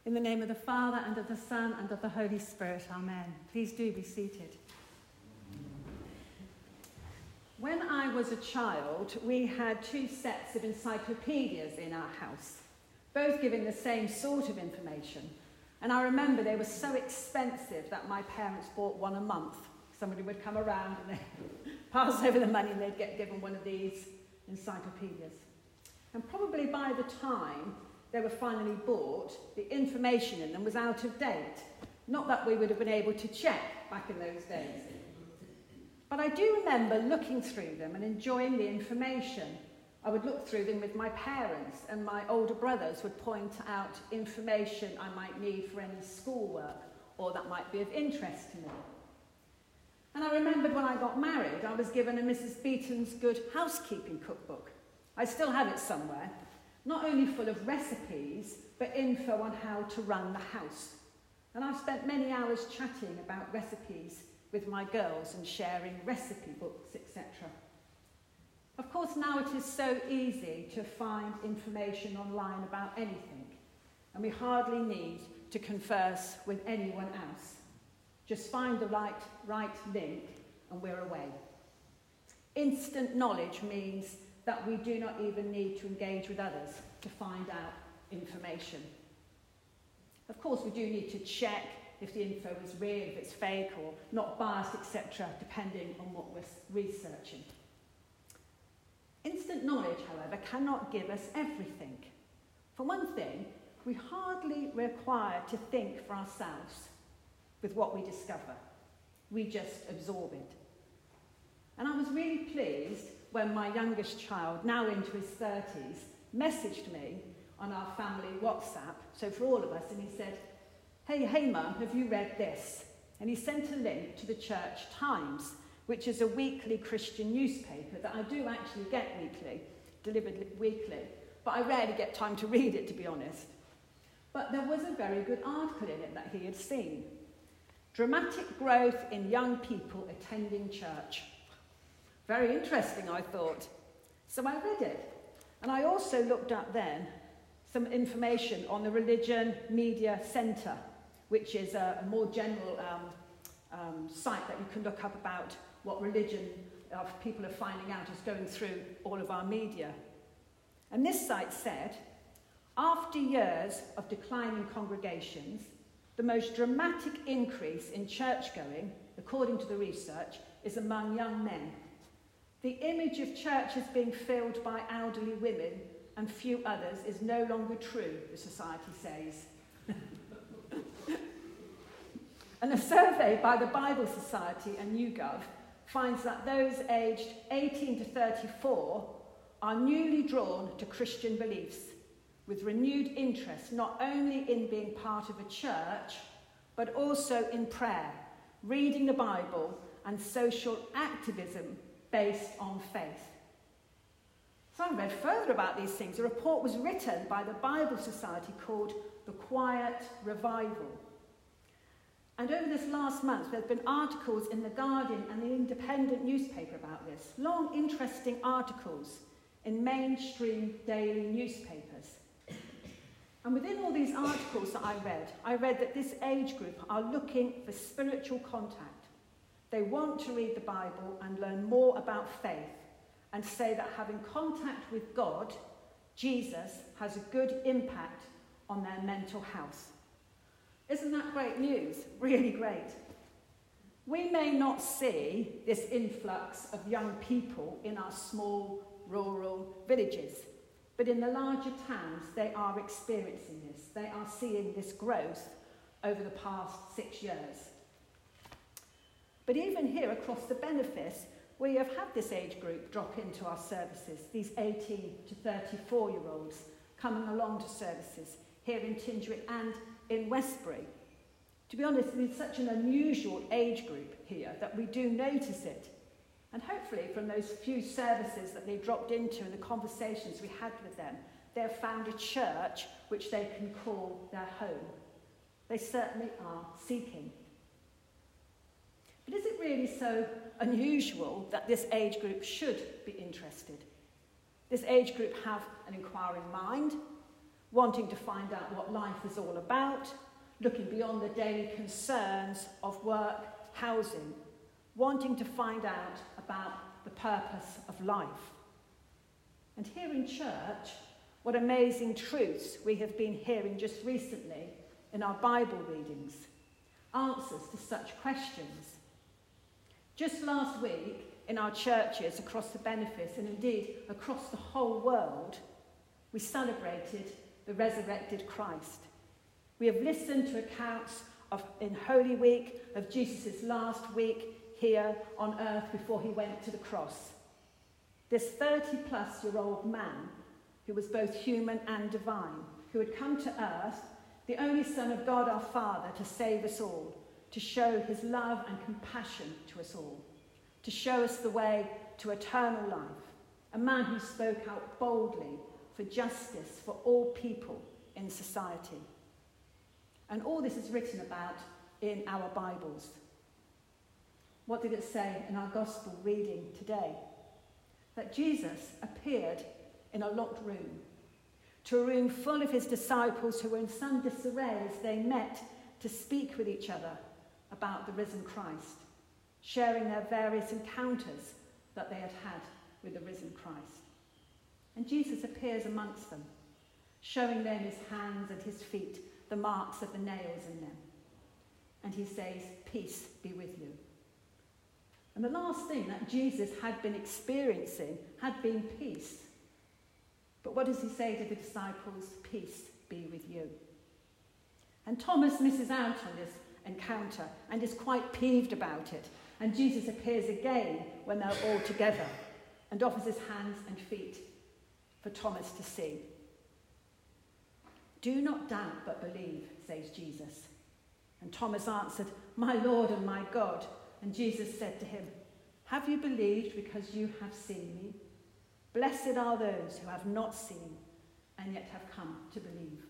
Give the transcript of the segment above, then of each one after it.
In the name of the Father, and of the Son, and of the Holy Spirit, amen. Please do be seated. When I was a child, we had 2 sets of encyclopedias in our house, both giving the same sort of information. And I remember they were so expensive that my parents bought one a month. Somebody would come around and they'd pass over the money and they'd get given one of these encyclopedias. And probably by the time they were finally bought, the information in them was out of date. Not that we would have been able to check back in those days. But I do remember looking through them and enjoying the information. I would look through them with my parents, and my older brothers would point out information I might need for any schoolwork or that might be of interest to me. And I remembered when I got married, I was given a Mrs. Beeton's Good Housekeeping cookbook. I still have it somewhere, not only full of recipes, but info on how to run the house. And I've spent many hours chatting about recipes with my girls and sharing recipe books, etc. Of course, now it is so easy to find information online about anything, and we hardly need to converse with anyone else. Just find the right link and we're away. Instant knowledge means that we do not even need to engage with others to find out information. Of course, we do need to check if the info is real, if it's fake or not biased, etc., depending on what we're researching. Instant knowledge, however, cannot give us everything. For one thing, we hardly require to think for ourselves with what we discover. We just absorb it. And I was really pleased when my youngest child, now into his 30s, messaged me on our family WhatsApp, so for all of us, and he said, Hey Mum, have you read this? And he sent a link to the Church Times, which is a weekly Christian newspaper that I do actually get weekly, delivered weekly, but I rarely get time to read it, to be honest. But there was a very good article in it that he had seen. Dramatic growth in young people attending church. Very interesting, I thought. So I read it. And I also looked up then some information on the Religion Media Centre, which is a more general site that you can look up about what religion people are finding out is going through all of our media. And this site said, after years of declining congregations, the most dramatic increase in church-going, according to the research, is among young men. The image of churches being filled by elderly women and few others is no longer true, the society says. And a survey by the Bible Society and YouGov finds that those aged 18 to 34 are newly drawn to Christian beliefs, with renewed interest not only in being part of a church, but also in prayer, reading the Bible, and social activism based on faith. So I read further about these things. A report was written by the Bible Society called The Quiet Revival. And over this last month, there have been articles in The Guardian and the Independent newspaper about this. Long, interesting articles in mainstream daily newspapers. And within all these articles that I read that this age group are looking for spiritual contact. They want to read the Bible and learn more about faith, and say that having contact with God, Jesus, has a good impact on their mental health. Isn't that great news? Really great. We may not see this influx of young people in our small rural villages, but in the larger towns, they are experiencing this. They are seeing this growth over the past 6 years. But even here across the benefice, we have had this age group drop into our services, these 18 to 34-year-olds coming along to services here in Tingewick and in Westbury. To be honest, it is such an unusual age group here that we do notice it. And hopefully from those few services that they dropped into and the conversations we had with them, they have found a church which they can call their home. They certainly are seeking. But is it really so unusual that this age group should be interested? This age group have an inquiring mind, wanting to find out what life is all about, looking beyond the daily concerns of work, housing, wanting to find out about the purpose of life. And here in church, what amazing truths we have been hearing just recently in our Bible readings, answers to such questions. Just last week, in our churches across the benefice, and indeed across the whole world, we celebrated the resurrected Christ. We have listened to accounts in Holy Week of Jesus' last week here on earth before he went to the cross. This 30-plus-year-old man who was both human and divine, who had come to earth, the only Son of God our Father, to save us all, to show his love and compassion to us all, to show us the way to eternal life, a man who spoke out boldly for justice for all people in society. And all this is written about in our Bibles. What did it say in our gospel reading today? That Jesus appeared in a locked room, to a room full of his disciples who were in some disarray as they met to speak with each other about the risen Christ, sharing their various encounters that they had had with the risen Christ. And Jesus appears amongst them, showing them his hands and his feet, the marks of the nails in them. And he says, "Peace be with you." And the last thing that Jesus had been experiencing had been peace. But what does he say to the disciples? "Peace be with you." And Thomas misses out on this encounter and is quite peeved about it. And Jesus appears again when they're all together and offers his hands and feet for Thomas to see. "Do not doubt, but believe," says Jesus. And Thomas answered, "My Lord and my God." And Jesus said to him, "Have you believed because you have seen me? Blessed are those who have not seen and yet have come to believe."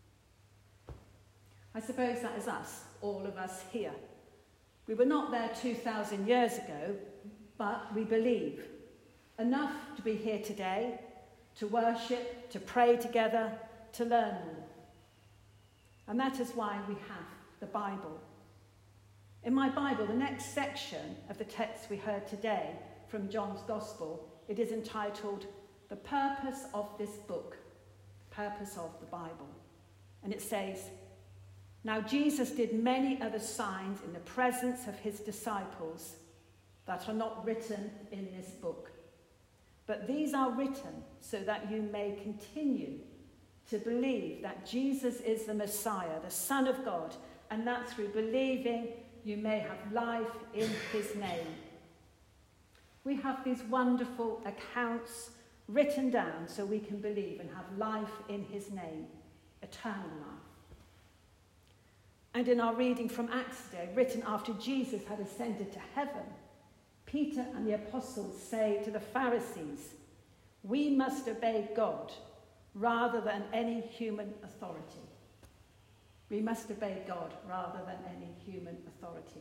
I suppose that is us, all of us here. We were not there 2,000 years ago, but we believe. Enough to be here today, to worship, to pray together, to learn more. And that is why we have the Bible. In my Bible, the next section of the text we heard today from John's Gospel, it is entitled, "The Purpose of This Book," the purpose of the Bible. And it says, "Now Jesus did many other signs in the presence of his disciples that are not written in this book. But these are written so that you may continue to believe that Jesus is the Messiah, the Son of God, and that through believing you may have life in his name." We have these wonderful accounts written down so we can believe and have life in his name, eternal life. And in our reading from Acts today, written after Jesus had ascended to heaven, Peter and the apostles say to the Pharisees, "We must obey God rather than any human authority." We must obey God rather than any human authority.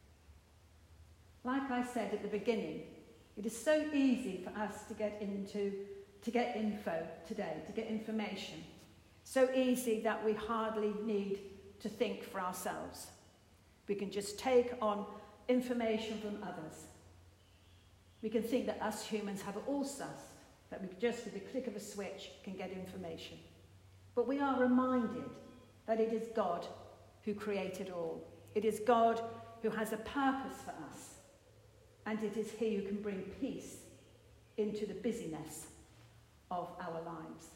Like I said at the beginning, it is so easy for us to get info today, to get information. So easy that we hardly need to think for ourselves. We can just take on information from others. We can think that us humans have it all sussed, that we just with the click of a switch can get information. But we are reminded that it is God who created all. It is God who has a purpose for us. And it is he who can bring peace into the busyness of our lives.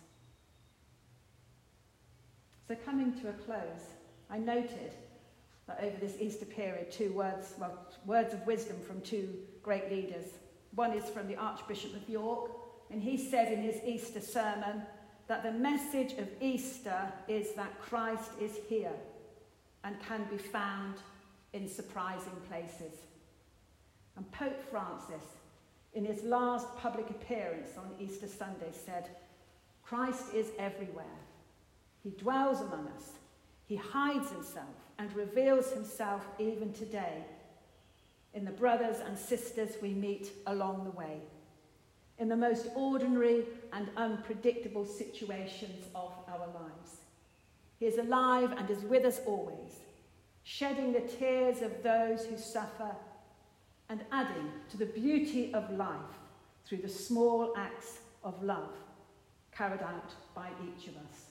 So coming to a close, I noted that over this Easter period, words of wisdom from two great leaders. One is from the Archbishop of York, and he said in his Easter sermon that the message of Easter is that Christ is here and can be found in surprising places. And Pope Francis, in his last public appearance on Easter Sunday, said, "Christ is everywhere. He dwells among us. He hides himself and reveals himself even today in the brothers and sisters we meet along the way, in the most ordinary and unpredictable situations of our lives. He is alive and is with us always, shedding the tears of those who suffer and adding to the beauty of life through the small acts of love carried out by each of us.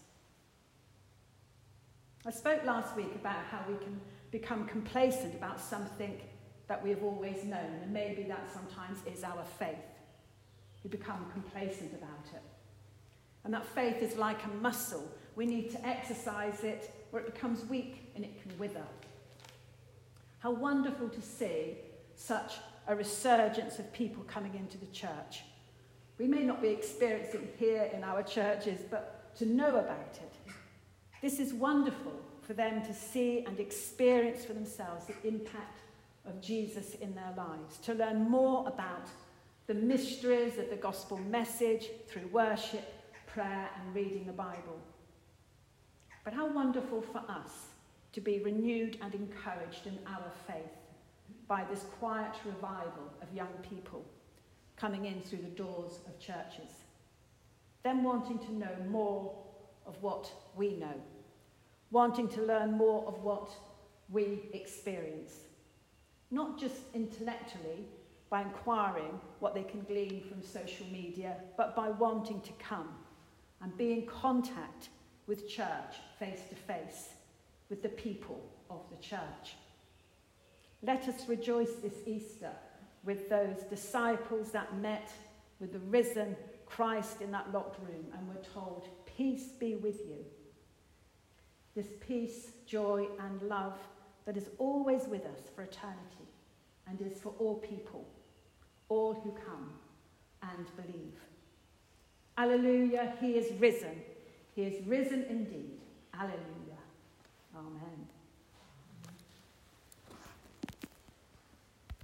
I spoke last week about how we can become complacent about something that we have always known, and maybe that sometimes is our faith. We become complacent about it. And that faith is like a muscle. We need to exercise it, or it becomes weak and it can wither. How wonderful to see such a resurgence of people coming into the church. We may not be experiencing it here in our churches, but to know about it. This is wonderful for them to see and experience for themselves the impact of Jesus in their lives, to learn more about the mysteries of the gospel message through worship, prayer, and reading the Bible. But how wonderful for us to be renewed and encouraged in our faith by this quiet revival of young people coming in through the doors of churches, them wanting to know more of what we know, wanting to learn more of what we experience, not just intellectually by inquiring what they can glean from social media, but by wanting to come and be in contact with church face to face, with the people of the church. Let us rejoice this Easter with those disciples that met with the risen Christ in that locked room and were told, "Peace be with you." This peace, joy, and love that is always with us for eternity and is for all people, all who come and believe. Alleluia, he is risen. He is risen indeed. Alleluia. Amen.